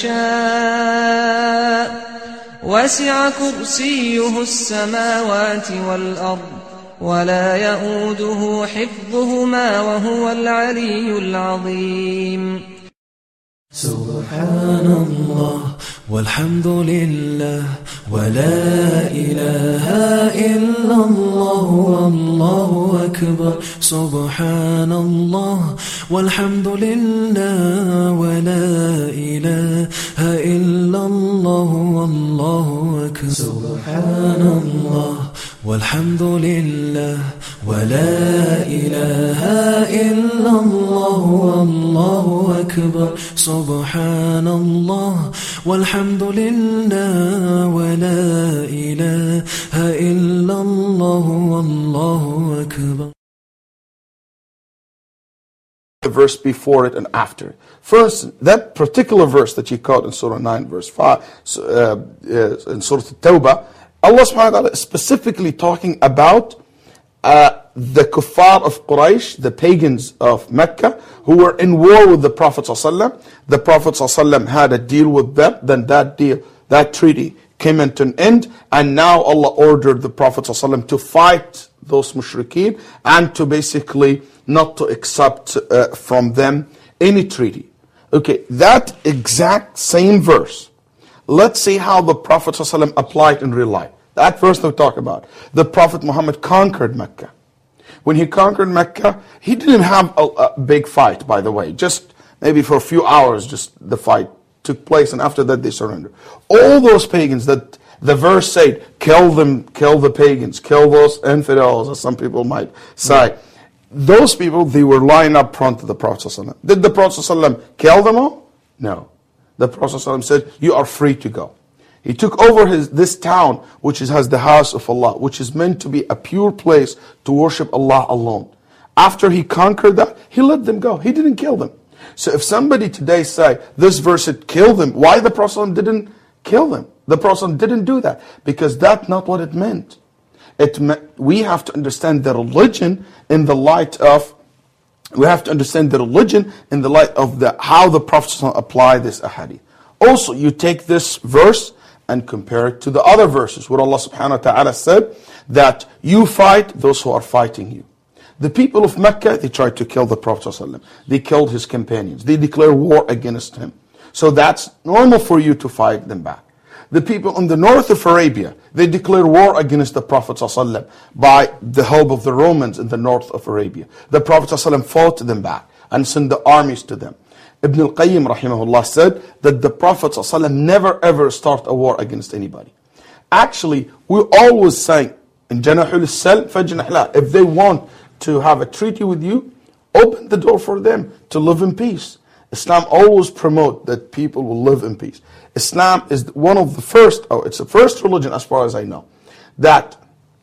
شاء وسع كرسيه السماوات والأرض ولا يؤوده حفظهما وهو العلي العظيم. سبحان الله والحمد لله ولا إله إلا الله والله أكبر. سبحان الله والحمد لله ولا إله إلا الله والله أكبر. سبحان الله والحمد لله ولا إله إلا الله والله أكبر. سبحان الله والحمد لله ولا إله إلا الله والله أكبر. The verse before it and after it. First, that particular verse that you quote in Surah nine, verse five, uh, uh, in Surah At-Tawbah, Allah subhanahu wa ta'ala is specifically talking about uh, the kuffar of Quraysh, the pagans of Mecca, who were in war with the Prophet ﷺ. The Prophet ﷺ had a deal with them, then that deal, that treaty came into an end, and now Allah ordered the Prophet ﷺ to fight those mushrikeen and to basically not to accept uh, from them any treaty. Okay, that exact same verse, let's see how the Prophet ﷺ applied in real life. That verse that we talk about. The Prophet Muhammad conquered Mecca. When he conquered Mecca, he didn't have a, a big fight, by the way. Just maybe for a few hours, just the fight took place, and after that they surrendered. All those pagans that the verse said, kill them, kill the pagans, kill those infidels, as some people might say. Those people, they were lying up front to the Prophet ﷺ. Did the Prophet ﷺ kill them all? No. The Prophet ﷺ said, you are free to go. He took over his this town, which is, has the house of Allah, which is meant to be a pure place to worship Allah alone. After he conquered that, he let them go. He didn't kill them. So if somebody today say, this verse said kill them, why the Prophet ﷺ didn't kill them? The Prophet ﷺ didn't do that, because that's not what it meant. It me- we have to understand the religion in the light of, we have to understand the religion in the light of the how the Prophet ﷺ applied this ahadith. Also, you take this verse and compare it to the other verses where Allah subhanahu wa ta'ala said that you fight those who are fighting you. The people of Mecca, they tried to kill the Prophet ﷺ. They killed his companions. They declared war against him. So that's normal for you to fight them back. The people in the north of Arabia, they declared war against the Prophet ﷺ by the help of the Romans in the north of Arabia. The Prophet ﷺ fought them back and sent the armies to them. Ibn al-Qayyim rahimahullah said that the Prophet ﷺ never ever start a war against anybody. Actually, we're always saying, in janahul salm fajnah la, if they want to have a treaty with you, open the door for them to live in peace. Islam always promote that people will live in peace. Islam is one of the first, oh, it's the first religion as far as I know, that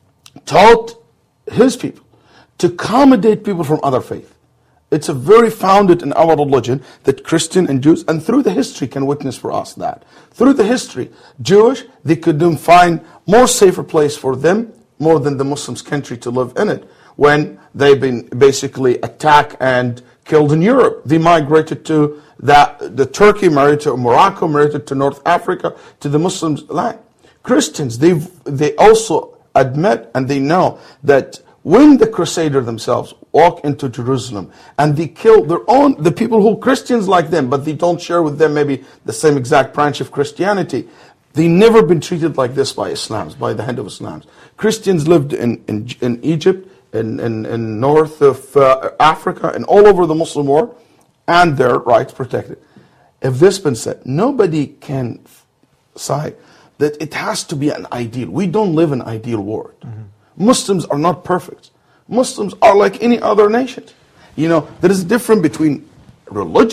taught his people to accommodate people from other faiths. It's a very founded in our religion that Christian and Jews, and through the history can witness for us that. Through the history, Jewish, they could find more safer place for them, more than the Muslims' country to live in it. When they've been basically attacked and killed in Europe, they migrated to that, the Turkey, migrated to Morocco, migrated to North Africa, to the Muslims' land. Christians, they they also admit and they know that when the Crusaders themselves walk into Jerusalem and they kill their own, the people who are Christians like them, but they don't share with them maybe the same exact branch of Christianity, they never been treated like this by Islams, by the hand of Islams. Christians lived in, in, in Egypt, in, in, in north of uh, Africa, and all over the Muslim world, and their rights protected. If this been said, nobody can say that it has to be an ideal. We don't live in an ideal world. Mm-hmm. Muslims are not perfect. Muslims are like any other nation. You know, there is a difference between religion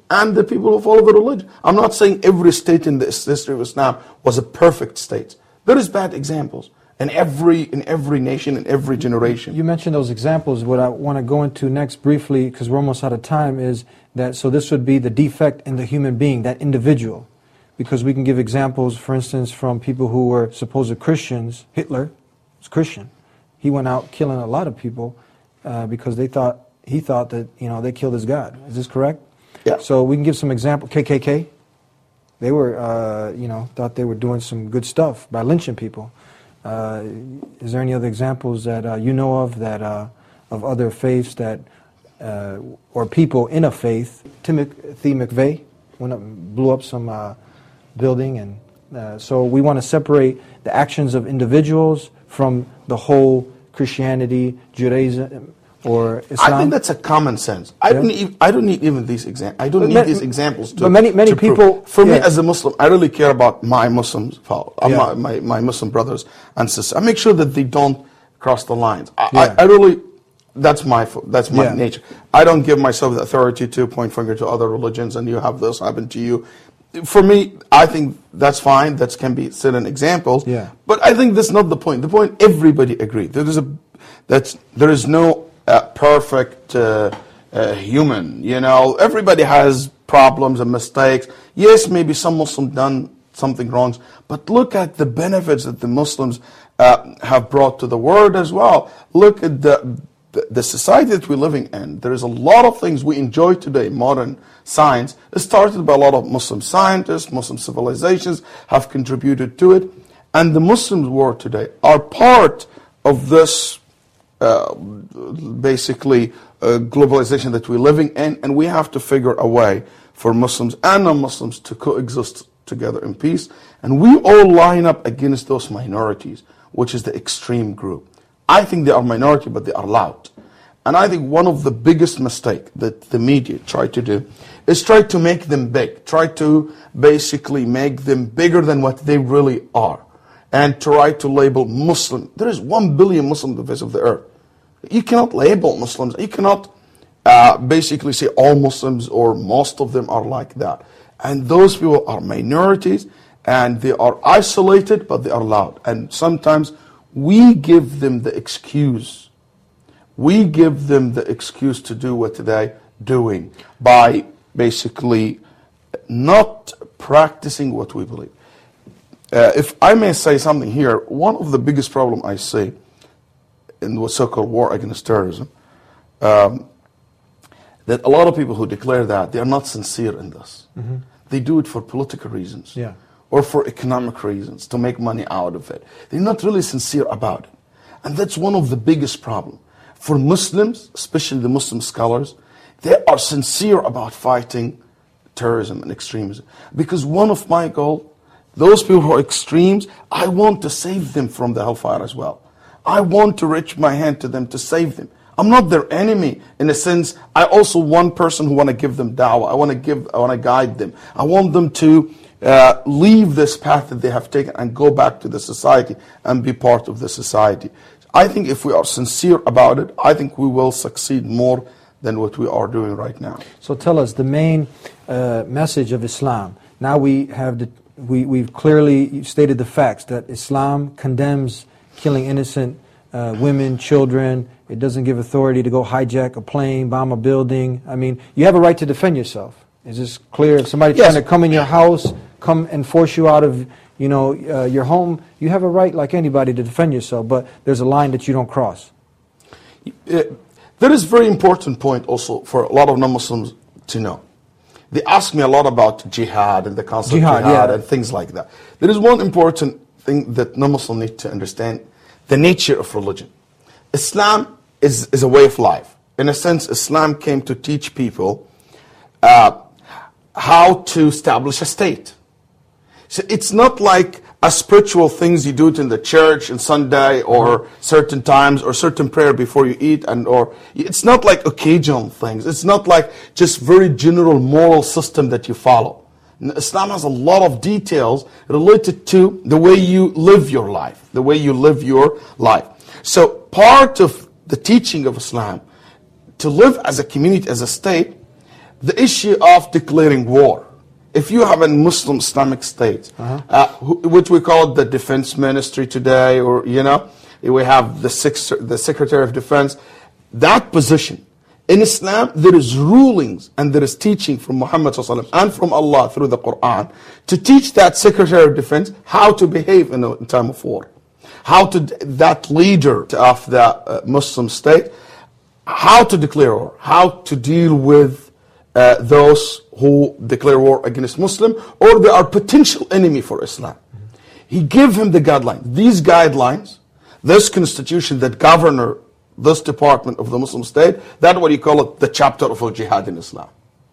and the people who follow the religion. I'm not saying every state in the history of Islam was a perfect state. There is bad examples in every in every nation, in every generation. You mentioned those examples. What I want to go into next briefly, because we're almost out of time, is that, so this would be the defect in the human being, that individual. Because we can give examples, for instance, from people who were supposed Christians. Hitler was Christian. He went out killing a lot of people uh, because they thought, he thought that, you know, they killed his God. Is this correct? Yeah. So we can give some examples. K K K, they were, uh, you know, thought they were doing some good stuff by lynching people. Uh, is there any other examples that uh, you know of that uh, of other faiths that uh, or people in a faith? Timothy McVeigh went up, blew up some uh, building, and uh, so we want to separate the actions of individuals from the whole Christianity, Judaism, or Islam. I think that's a common sense. I Yeah. don't need. I don't need even these examples. I don't But need ma- these examples to. but many- many to prove. people- For me, yeah. as a Muslim, I really care about my Muslim follow, uh, Yeah. my, my my Muslim brothers and sisters. I make sure that they don't cross the lines. I, Yeah. I, I really. That's my f- that's my Yeah. nature. I don't give myself the authority to point finger to other religions and you have this happen to you. For me, I think that's fine. That can be set in examples. Yeah. But I think that's not the point. The point, everybody agreed. There is a that's there is no uh, perfect uh, uh, human. You know, everybody has problems and mistakes. Yes, maybe some Muslims done something wrong, but look at the benefits that the Muslims uh, have brought to the world as well. Look at the the, the society that we're living in. There is a lot of things we enjoy today. Modern science is started by a lot of Muslim scientists. Muslim civilizations have contributed to it, and the Muslim world today are part of this uh, basically uh, globalization that we're living in, and we have to figure a way for Muslims and non-Muslims to coexist together in peace. And we all line up against those minorities, which is the extreme group. I think they are minority, but they are loud. And I think one of the biggest mistakes that the media try to do is try to make them big, try to basically make them bigger than what they really are, and try to label Muslim. There is one billion Muslims on the face of the earth. You cannot label Muslims. You cannot uh, basically say all Muslims or most of them are like that. And those people are minorities, and they are isolated, but they are loud. And sometimes we give them the excuse. We give them the excuse to do what they're doing by basically not practicing what we believe. Uh, if I may say something here, one of the biggest problems I see in the so-called war against terrorism, um, that a lot of people who declare that, they are not sincere in this. Mhm. They do it for political reasons. Yeah. Or for economic reasons, to make money out of it. They're not really sincere about it. And that's one of the biggest problems. For Muslims, especially the Muslim scholars, they are sincere about fighting terrorism and extremism. Because one of my goals, those people who are extremes, I want to save them from the hellfire as well. I want to reach my hand to them to save them. I'm not their enemy in a sense. I also one person who want to give them da'wah. I want to give, I want to guide them. I want them to uh, leave this path that they have taken and go back to the society and be part of the society. I think if we are sincere about it, I think we will succeed more than what we are doing right now. So tell us the main uh, message of Islam. Now we have the, we, we've clearly stated the facts that Islam condemns killing innocent uh, women, children. It doesn't give authority to go hijack a plane, bomb a building. I mean, you have a right to defend yourself. Is this clear? If somebody Yes. trying to come in your house, come and force you out of, you know, uh, your home, you have a right, like anybody, to defend yourself. But there's a line that you don't cross. Uh, There is a very important point also for a lot of non-Muslims to know. They ask me a lot about jihad and the concept Jihad, of jihad yeah. and things like that. There is one important thing that non-Muslims need to understand: the nature of religion. Islam is, is a way of life. In a sense, Islam came to teach people uh, how to establish a state. So it's not like a spiritual things you do it in the church on Sunday or certain times or certain prayer before you eat, and or it's not like occasional things. It's not like just very general moral system that you follow. Islam has a lot of details related to the way you live your life, the way you live your life. So part of the teaching of Islam, to live as a community, as a state, the issue of declaring war. If you have a Muslim Islamic State, uh-huh. uh, which we call the Defense Ministry today, or, you know, we have the, six, the Secretary of Defense, that position, in Islam, there is rulings and there is teaching from Muhammad sallallahu alaihi wasallam and from Allah through the Quran to teach that Secretary of Defense how to behave in a in time of war. How to, that leader of the uh, Muslim state, how to declare war, how to deal with uh, those who declare war against Muslim or they are potential enemy for Islam. He gave him the guidelines. These guidelines, this constitution that governor this department of the Muslim state, that's what you call it, the chapter of al-jihad in Islam.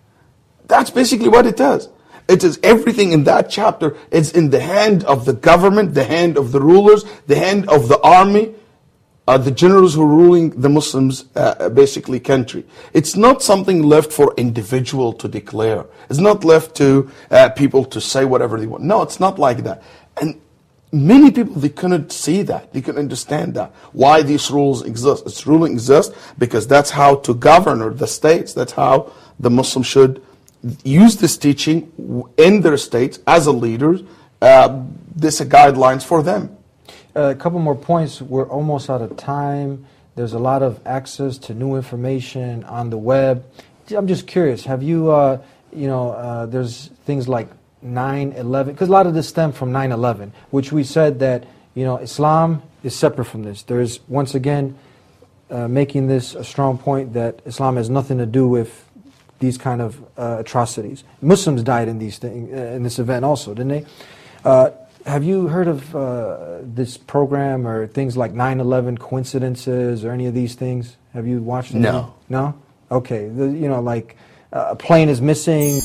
That's basically what it is. It is everything in that chapter is in the hand of the government, the hand of the rulers, the hand of the army, uh, the generals who are ruling the Muslims, uh, basically country. It's not something left for individual to declare. It's not left to uh, people to say whatever they want. No, it's not like that. And many people, they couldn't see that. They couldn't understand that. Why these rules exist. This ruling exists because that's how to govern the states. That's how the Muslims should use this teaching in their states as a leader. Uh, this are guidelines for them. Uh, a couple more points. We're almost out of time. There's a lot of access to new information on the web. I'm just curious. Have you, uh, you know, uh, there's things like nine eleven, because a lot of this stemmed from nine eleven, which we said that, you know, Islam is separate from this. There's, once again, uh, making this a strong point that Islam has nothing to do with these kind of uh, atrocities. Muslims died in these things, uh, in this event also, didn't they? Uh, have you heard of uh, this program or things like nine eleven coincidences or any of these things? Have you watched them? No. No? Okay. The, you know, like uh, a plane is missing.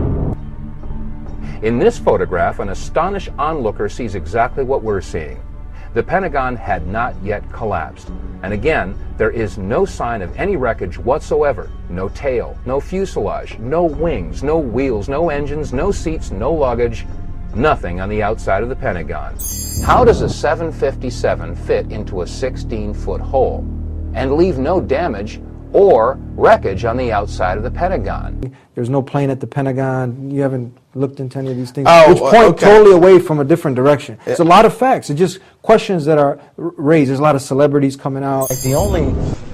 In this photograph, an astonished onlooker sees exactly what we're seeing. The Pentagon had not yet collapsed. And again, there is no sign of any wreckage whatsoever. No tail, no fuselage, no wings, no wheels, no engines, no seats, no luggage, nothing on the outside of the Pentagon. How does a seven fifty-seven fit into a sixteen-foot hole and leave no damage or wreckage on the outside of the Pentagon? There's no plane at the Pentagon. You haven't looked into any of these things, oh, which point okay. totally away from a different direction. It's a lot of facts. It's just questions that are raised. There's a lot of celebrities coming out. The only,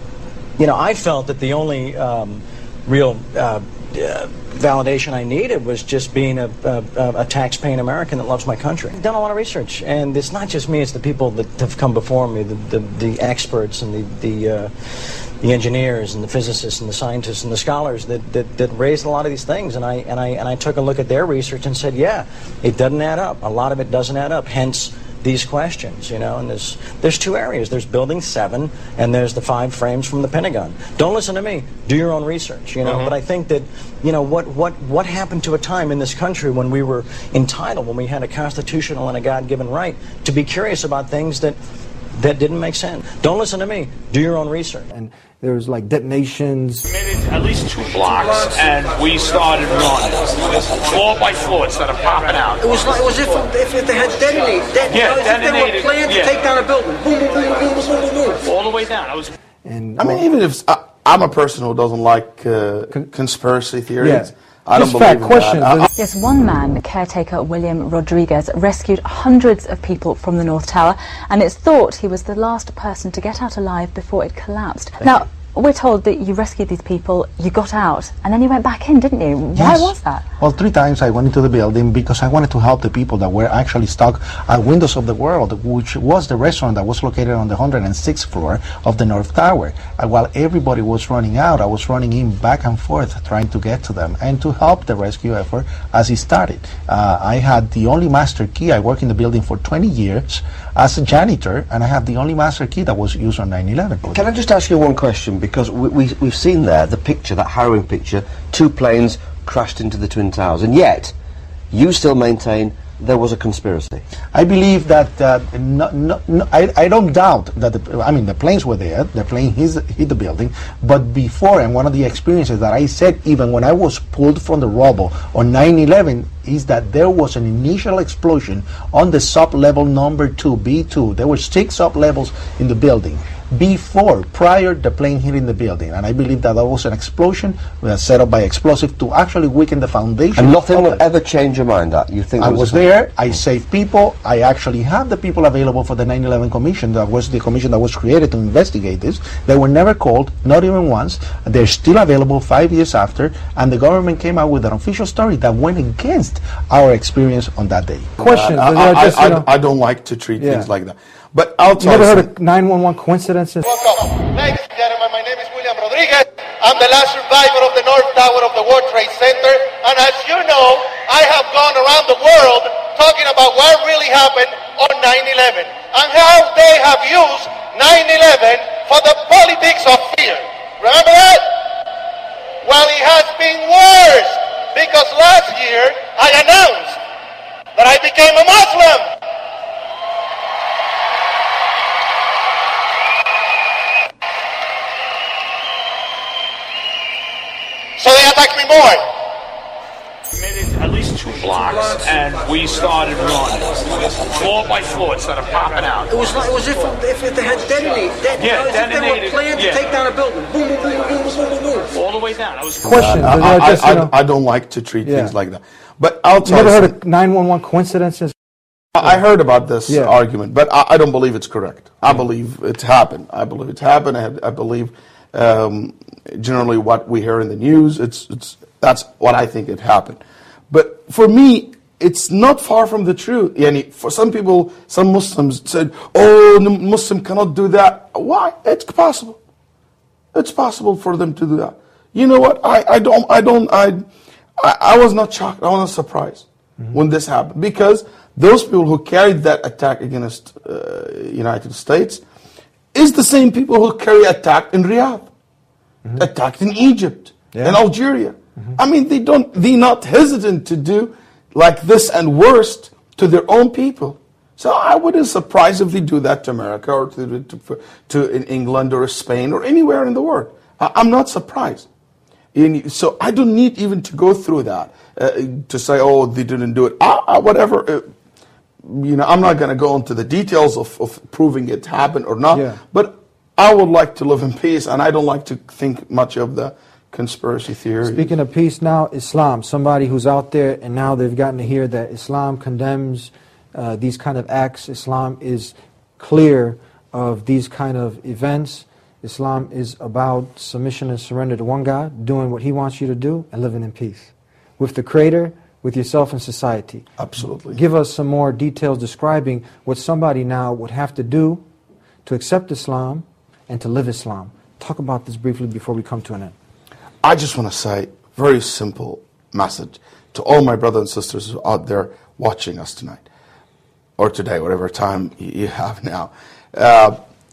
you know, I felt that the only um, real uh, uh, validation I needed was just being a, a, a tax-paying American that loves my country. I've done a lot of research, and it's not just me, it's the people that have come before me, the, the, the experts and the, the, uh, the engineers and the physicists and the scientists and the scholars that, that, that raised a lot of these things, and I, and, I, and I took a look at their research and said, yeah, it doesn't add up. A lot of it doesn't add up, hence these questions, you know, and there's there's two areas. There's Building seven, and there's the five frames from the Pentagon. Don't listen to me. Do your own research, you know. Mm-hmm. But I think that, you know, what, what, what happened to a time in this country when we were entitled, when we had a constitutional and a God-given right to be curious about things that that didn't make sense. Don't listen to me. Do your own research. And there was like detonations. At least two blocks, and we started running floor by floor instead of popping out. It was like it was if if, if they had detonated. That, Yeah, you know, as if they detonated, were planned yeah. to take down a building. Boom, boom, boom, boom, boom, boom, boom. All the way down. I was. And I mean, even if I, I'm a person who doesn't like uh, conspiracy theories, Yeah. I don't Just believe fact in questions. that. I- Yes, one man, caretaker William Rodriguez, rescued hundreds of people from the North Tower, and it's thought he was the last person to get out alive before it collapsed. Thank now, you. we're told that you rescued these people, you got out, and then you went back in, didn't you? Why Yes. was that? Well, three times I went into the building because I wanted to help the people that were actually stuck at Windows of the World, which was the restaurant that was located on the one hundred sixth floor of the North Tower. And while everybody was running out, I was running in back and forth trying to get to them and to help the rescue effort as it started. Uh, I had the only master key. I worked in the building for twenty years as a janitor, and I have the only master key that was used on nine eleven. Can I just ask you one question? Because we, we, we've seen there the picture, that harrowing picture, two planes crashed into the Twin Towers, and yet you still maintain there was a conspiracy. I believe that, uh, no, no, no, I, I don't doubt that, the, I mean, the planes were there, the plane hit, hit the building, but before, and one of the experiences that I said, even when I was pulled from the rubble on nine eleven, is that there was an initial explosion on the sub-level number two, B two. There were six sub-levels in the building before, prior the plane hitting the building. And I believe that that was an explosion uh, set up by explosive to actually weaken the foundation. And nothing will ever change your mind that you think I was was there, I saved people, I actually have the people available for the nine eleven commission. That was the commission that was created to investigate this. They were never called, not even once. They're still available five years after, and the government came out with an official story that went against our experience on that day. Question. Uh, I, I, just, I, you know, I don't like to treat Yeah. things like that. But I'll you tell you never heard something. of nine one one coincidences? Welcome. Ladies and gentlemen, my name is William Rodriguez. I'm the last survivor of the North Tower of the World Trade Center. And as you know, I have gone around the world talking about what really happened on nine eleven and how they have used nine eleven for the politics of fear. Remember that? Well, it has been worse because last year I announced that I became a Muslim. So they attacked me more. Committed at least two blocks, and we started running floor by floor instead of popping out. It was like it was if, if they had detonated. That, Yeah, as if they detonated, were planning yeah. to take down a building. Boom, boom, boom, boom, boom, boom, boom. All the way down. I was Question. I, Does I, that just, I, you know- I don't like to treat Yeah. things like that. But I'll You tell never you heard something. of nine one one coincidences? I heard about this Yeah. argument, but I, I don't believe it's correct. I believe it happened. I believe it happened. I, I believe um, generally what we hear in the news, it's, it's that's what I think it happened. But for me, it's not far from the truth. Yani, for some people, some Muslims said, oh, the Muslim cannot do that. Why? It's possible. It's possible for them to do that. You know what? I, I don't, I don't, I, I, I was not shocked. I was not surprised mm-hmm. when this happened, because those people who carried that attack against uh, United States is the same people who carry attack in Riyadh, mm-hmm. attacked in Egypt, Yeah. in Algeria. Mm-hmm. I mean, they don't, they're not hesitant to do like this and worst to their own people. So I wouldn't be surprised if they do that to America or to, to, to in England or Spain or anywhere in the world. I, I'm not surprised. And so I don't need even to go through that uh, to say, oh, they didn't do it. I, I, whatever. Uh, you know, I'm not going to go into the details of, of proving it happened or not. Yeah. But I would like to live in peace, and I don't like to think much of the conspiracy theories. Speaking of peace now, Islam, somebody who's out there and now they've gotten to hear that Islam condemns uh, these kind of acts. Islam is clear of these kind of events. Islam is about submission and surrender to one God, doing what He wants you to do, and living in peace with the Creator, with yourself and society. Absolutely. Give us some more details describing what somebody now would have to do to accept Islam and to live Islam. Talk about this briefly before we come to an end. I just want to say a very simple message to all my brothers and sisters who are out there watching us tonight, or today, whatever time you have now. Uh,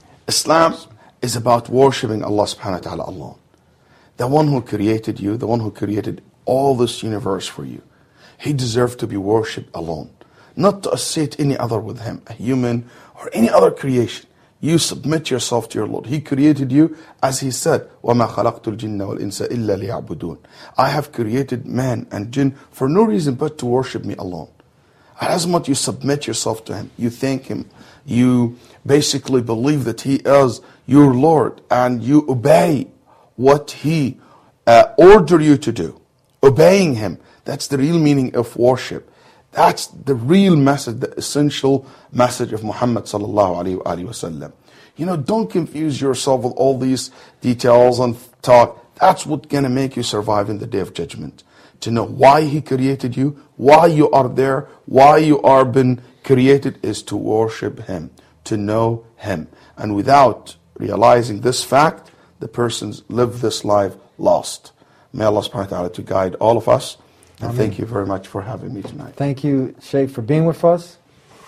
Islam is about worshipping Allah subhanahu wa ta'ala alone. The one who created you, the one who created all this universe for you. He deserves to be worshipped alone, not to associate any other with Him, a human or any other creation. You submit yourself to your Lord. He created you, as He said, وَمَا خَلَقْتُ الْجِنَّ وَالْإِنسَ إِلَّا لِيَعْبُدُونَ. I have created man and jinn for no reason but to worship me alone. And as much you submit yourself to Him, you thank Him, you basically believe that He is your Lord, and you obey what He uh, ordered you to do. Obeying Him, that's the real meaning of worship. That's the real message, the essential message of Muhammad sallallahu alaihi wasallam. You know, don't confuse yourself with all these details and talk. That's what's going to make you survive in the Day of Judgment. To know why He created you, why you are there, why you are been created, is to worship Him, to know Him. And without realizing this fact, the persons live this life lost. May Allah subhanahu wa ta'ala to guide all of us. And Amen. Thank you very much for having me tonight. Thank you, Sheikh, for being with us.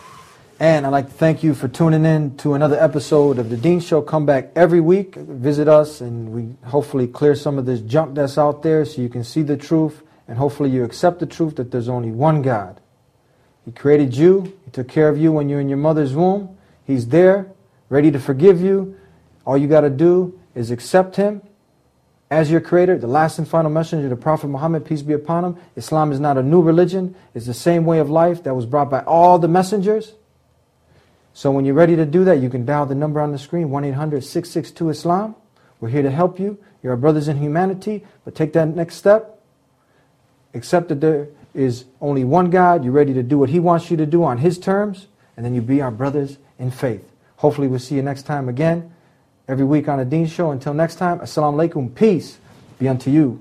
And I'd like to thank you for tuning in to another episode of The Deen Show. Come back every week, visit us, and we hopefully clear some of this junk that's out there so you can see the truth, and hopefully you accept the truth that there's only one God. He created you. He took care of you when you're in your mother's womb. He's there, ready to forgive you. All you got to do is accept Him as your creator, the last and final messenger, the Prophet Muhammad, peace be upon him. Islam is not a new religion. It's the same way of life that was brought by all the messengers. So when you're ready to do that, you can dial the number on the screen, one eight hundred, six six two, Islam. We're here to help you. You're our brothers in humanity. But take that next step. Accept that there is only one God. You're ready to do what He wants you to do on His terms. And then you be our brothers in faith. Hopefully we'll see you next time again. Every week on the Deen Show. Until next time, Assalamu alaikum. Peace be unto you.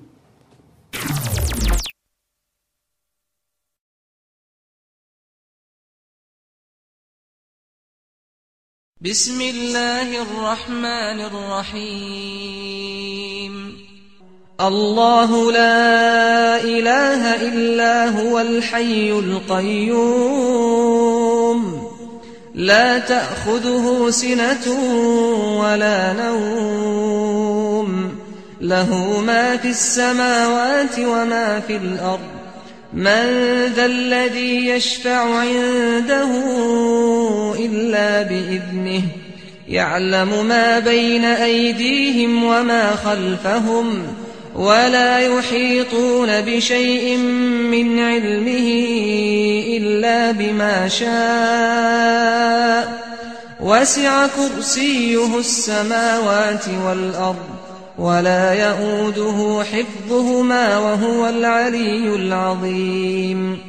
بسم الله الرحمن الرحيم الله لا إله إلا هو الحي القيوم لا تأخذه سنة ولا نوم له ما في السماوات وما في الأرض من ذا الذي يشفع عنده إلا بإذنه يعلم ما بين أيديهم وما خلفهم ولا يحيطون بشيء من علمه إلا بما شاء وسع كرسيه السماوات والأرض ولا يؤوده حفظهما وهو العلي العظيم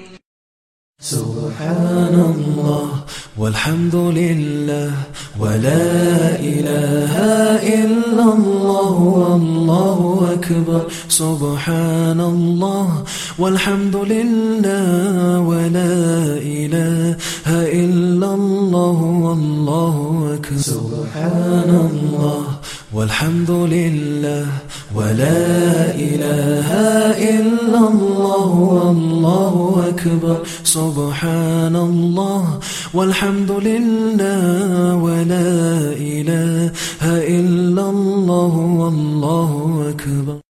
سبحان الله والحمد لله ولا إله إلا الله والله أكبر سبحان الله والحمد لله ولا إله إلا الله والله أكبر سبحان الله والحمد لله ولا إله إلا الله والله أكبر سبحان الله والحمد لله ولا إله إلا الله والله أكبر